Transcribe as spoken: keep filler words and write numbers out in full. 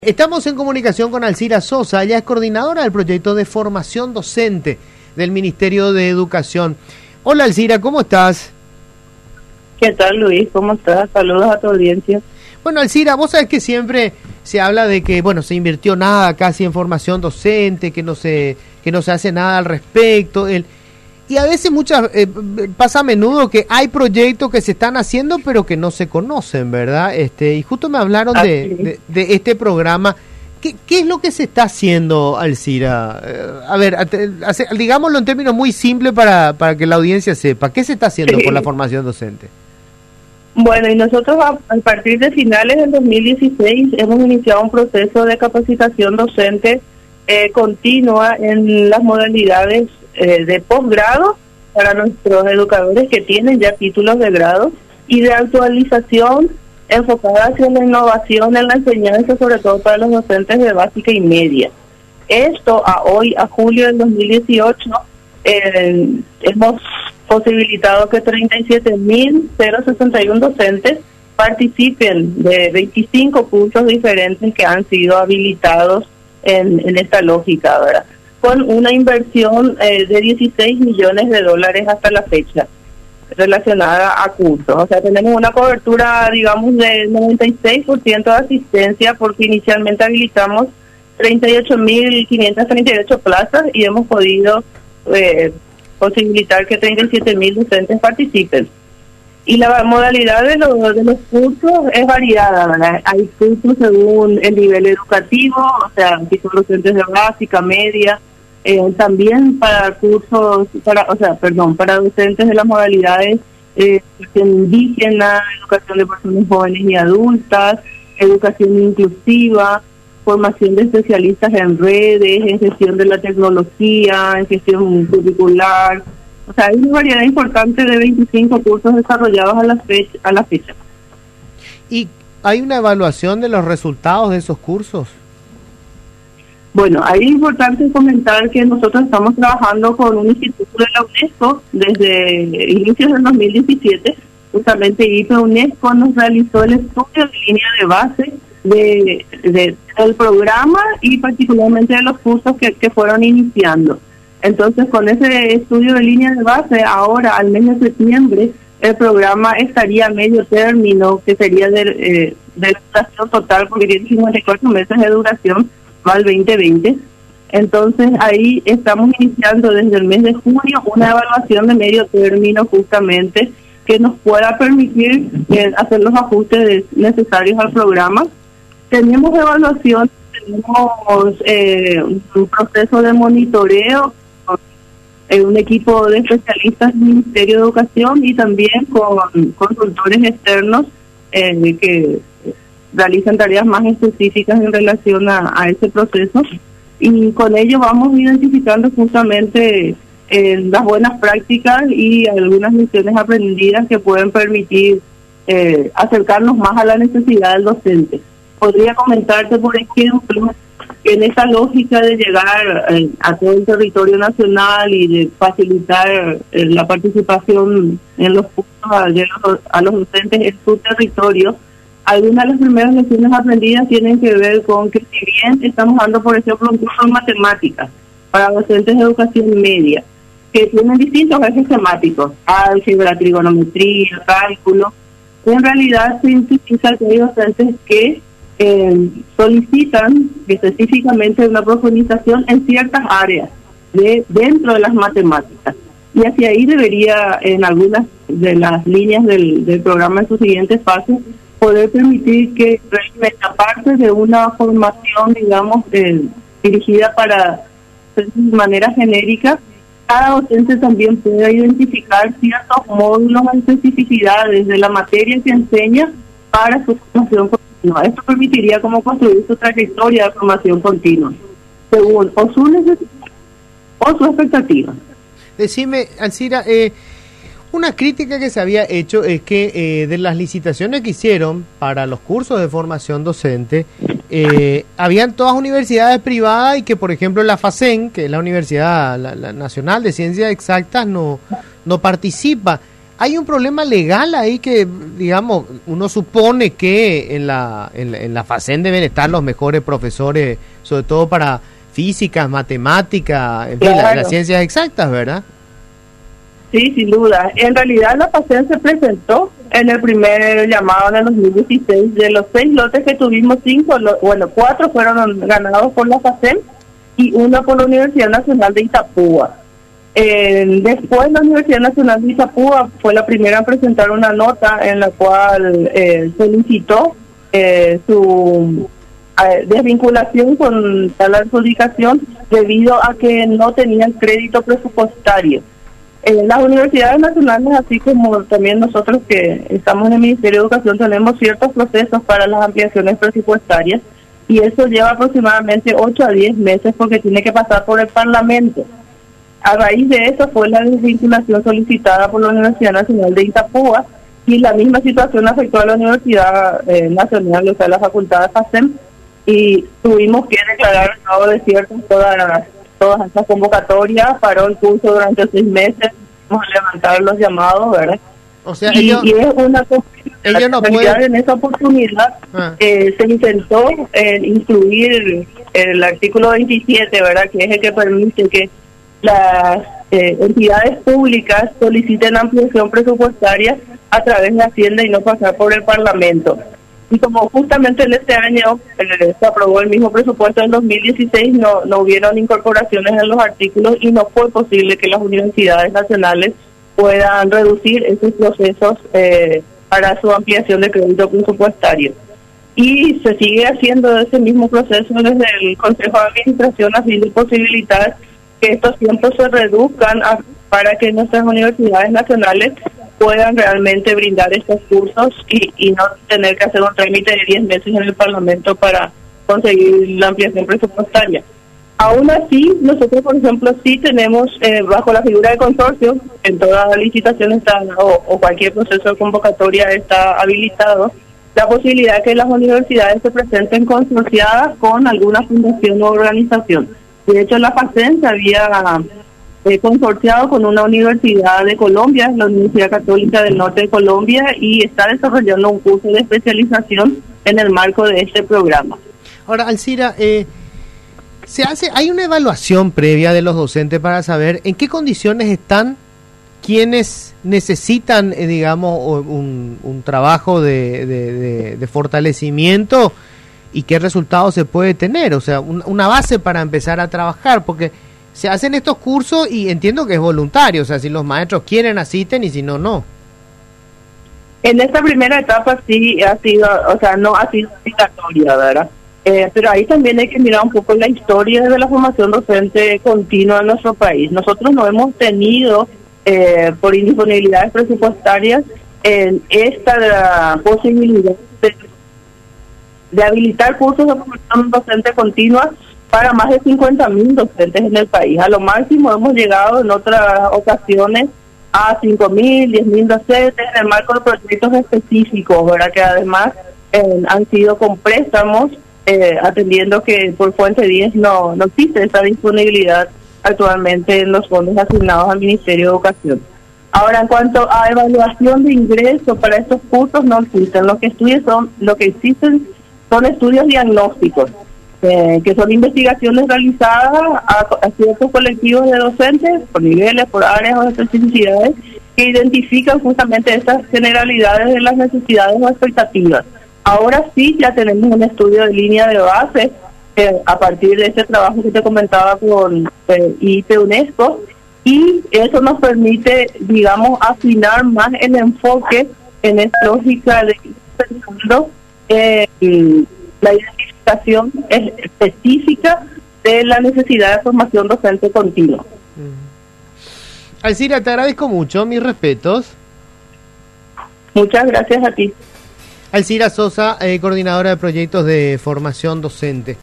Estamos en comunicación con Alcira Sosa, ella es coordinadora del proyecto de formación docente del Ministerio de Educación. Hola Alcira, ¿cómo estás? ¿Qué tal, Luis? ¿Cómo estás? Saludos a tu audiencia. Bueno, Alcira, vos sabés que siempre se habla de que, bueno, se invirtió nada casi en formación docente, que no se que no se hace nada al respecto. El, y a veces muchas eh, pasa a menudo que hay proyectos que se están haciendo pero que no se conocen, ¿verdad? Este y justo me hablaron de, de, de este programa. ¿Qué, ¿Qué es lo que se está haciendo, Alcira? Eh, a ver, hace, digámoslo en términos muy simples para, para que la audiencia sepa. ¿Qué se está haciendo por la formación docente? Bueno, y nosotros a, a partir de finales del dos mil dieciséis hemos iniciado un proceso de capacitación docente eh, continua en las modalidades eh, de posgrado para nuestros educadores que tienen ya títulos de grado y de actualización enfocada hacia la innovación en la enseñanza, sobre todo para los docentes de básica y media. Esto a hoy, a julio del dos mil dieciocho, eh, hemos posibilitado que treinta y siete mil sesenta y uno docentes participen de veinticinco cursos diferentes que han sido habilitados en, en esta lógica, ¿verdad? Con una inversión eh, de dieciséis millones de dólares hasta la fecha relacionada a cursos. O sea, tenemos una cobertura, digamos, de noventa y seis por ciento de asistencia porque inicialmente habilitamos treinta y ocho mil quinientas treinta y ocho plazas y hemos podido eh, posibilitar que treinta y siete mil docentes participen. Y la modalidad de los, de los cursos es variada, ¿verdad? Hay cursos según el nivel educativo, o sea, si son docentes de básica, media, eh, también para cursos, para, o sea, perdón, para docentes de las modalidades eh, educación indígena, educación de personas jóvenes y adultas, educación inclusiva, formación de especialistas en redes, en gestión de la tecnología, en gestión curricular. O sea, hay una variedad importante de veinticinco cursos desarrollados a la fecha. A la fecha. ¿Y hay una evaluación de los resultados de esos cursos? Bueno, ahí es importante comentar que nosotros estamos trabajando con un instituto de la UNESCO desde inicios del dos mil diecisiete. Justamente I P E UNESCO nos realizó el estudio de línea de base de, de del programa y particularmente de los cursos que, que fueron iniciando. Entonces, con ese estudio de línea de base, ahora al mes de septiembre, el programa estaría a medio término, que sería de, eh, de la duración total, porque tiene cincuenta y cuatro meses de duración, más el veinte veinte. Entonces, ahí estamos iniciando desde el mes de junio una evaluación de medio término, justamente, que nos pueda permitir eh, hacer los ajustes necesarios al programa. Tenemos evaluación, tenemos eh, un proceso de monitoreo, con, eh, un equipo de especialistas del Ministerio de Educación y también con consultores externos eh, que realizan tareas más específicas en relación a, a ese proceso. Y con ello vamos identificando justamente eh, las buenas prácticas y algunas lecciones aprendidas que pueden permitir eh, acercarnos más a la necesidad del docente. Podría comentarte, por ejemplo, que en esa lógica de llegar eh, a todo el territorio nacional y de facilitar eh, la participación en los cursos a, los, a los docentes en su territorio, algunas de las primeras lecciones aprendidas tienen que ver con que si bien estamos dando, por ejemplo, un curso en matemáticas para docentes de educación media, que tienen distintos ejes temáticos, álgebra, trigonometría, cálculo, en realidad se identifica que hay docentes que Eh, solicitan específicamente una profundización en ciertas áreas de dentro de las matemáticas, y hacia ahí debería, en algunas de las líneas del, del programa en sus siguientes fases, poder permitir que realmente, aparte de una formación, digamos, eh, dirigida para de manera genérica, cada docente también pueda identificar ciertos módulos o especificidades de la materia que enseña para su formación continua. Esto permitiría como construir su trayectoria de formación continua, según o su necesidad o su expectativa. Decime, Alcira, eh, una crítica que se había hecho es que eh, de las licitaciones que hicieron para los cursos de formación docente, eh, habían todas universidades privadas y que, por ejemplo, la FACEN, que es la Universidad la, la Nacional de Ciencias Exactas, no, no participa. ¿Hay un problema legal ahí que, digamos, uno supone que en la, en la, en la FACEN deben estar los mejores profesores, sobre todo para física, matemática, en fin, claro. la, las ciencias exactas, ¿verdad? Sí, sin duda. En realidad la FACEN se presentó en el primer llamado en el dos mil dieciséis. De los seis lotes que tuvimos, cinco, lo, bueno, cuatro fueron ganados por la FACEN y uno por la Universidad Nacional de Itapúa. Eh, después la Universidad Nacional de Itapúa fue la primera en presentar una nota en la cual eh, solicitó eh, su eh, desvinculación con tal adjudicación debido a que no tenían crédito presupuestario. Eh, las universidades nacionales, así como también nosotros que estamos en el Ministerio de Educación, tenemos ciertos procesos para las ampliaciones presupuestarias y eso lleva aproximadamente ocho a diez meses porque tiene que pasar por el Parlamento. A raíz de eso fue la desvinculación solicitada por la Universidad Nacional de Itapúa y la misma situación afectó a la Universidad eh, Nacional, o sea, la Facultad de FACEN, y tuvimos que declarar estado de desierto todas todas estas convocatorias, paró el curso durante seis meses, vamos a levantar los llamados, ¿verdad? O sea, y, ellos, y es una ellos no pueden... En esa oportunidad ah. eh, se intentó eh, incluir el artículo veintisiete, ¿verdad? Que es el que permite que las eh, entidades públicas soliciten ampliación presupuestaria a través de Hacienda y no pasar por el Parlamento. Y como justamente en este año eh, se aprobó el mismo presupuesto del dos mil dieciséis, no, no hubieron incorporaciones en los artículos y no fue posible que las universidades nacionales puedan reducir esos procesos eh, para su ampliación de crédito presupuestario. Y se sigue haciendo ese mismo proceso desde el Consejo de Administración a fin de posibilitar que estos tiempos se reduzcan a, para que nuestras universidades nacionales puedan realmente brindar estos cursos y, y no tener que hacer un trámite de diez meses en el Parlamento para conseguir la ampliación presupuestaria. Aún así, nosotros, por ejemplo, sí tenemos, eh, bajo la figura de consorcio, en toda licitación está, o, o cualquier proceso de convocatoria está habilitado, la posibilidad de que las universidades se presenten consorciadas con alguna fundación o organización. De hecho, la FACEN se había eh, consorciado con una universidad de Colombia, la Universidad Católica del Norte de Colombia, y está desarrollando un curso de especialización en el marco de este programa. Ahora, Alcira, eh, se hace, hay una evaluación previa de los docentes para saber en qué condiciones están quienes necesitan, eh, digamos, un, un trabajo de, de, de, de fortalecimiento y qué resultados se puede tener, o sea, un, una base para empezar a trabajar, porque se hacen estos cursos y entiendo que es voluntario, o sea, si los maestros quieren asisten y si no, no. En esta primera etapa sí ha sido, o sea, no ha sido obligatoria, ¿verdad? Eh, pero ahí también hay que mirar un poco la historia de la formación docente continua en nuestro país. Nosotros no hemos tenido, eh, por indisponibilidades presupuestarias, eh, esta posibilidad de de habilitar cursos de formación docente continua para más de cincuenta mil docentes en el país. A lo máximo hemos llegado en otras ocasiones a cinco mil, diez mil docentes en el marco de proyectos específicos, ¿verdad? Que además eh, han sido con préstamos, eh, atendiendo que por Fuente diez no, no existe esa disponibilidad actualmente en los fondos asignados al Ministerio de Educación. Ahora, en cuanto a evaluación de ingreso para estos cursos, no existen. Lo que estudios son, lo que existen son estudios diagnósticos, eh, que son investigaciones realizadas a, a ciertos colectivos de docentes, por niveles, por áreas o especificidades, que identifican justamente estas generalidades de las necesidades o expectativas. Ahora sí ya tenemos un estudio de línea de base, eh, a partir de este trabajo que te comentaba con eh, I P UNESCO, y eso nos permite, digamos, afinar más el enfoque en esta lógica de pensando Eh, la identificación específica de la necesidad de formación docente continua. Mm. Alcira, te agradezco mucho, mis respetos. Muchas gracias a ti. Alcira Sosa, eh, coordinadora de proyectos de formación docente.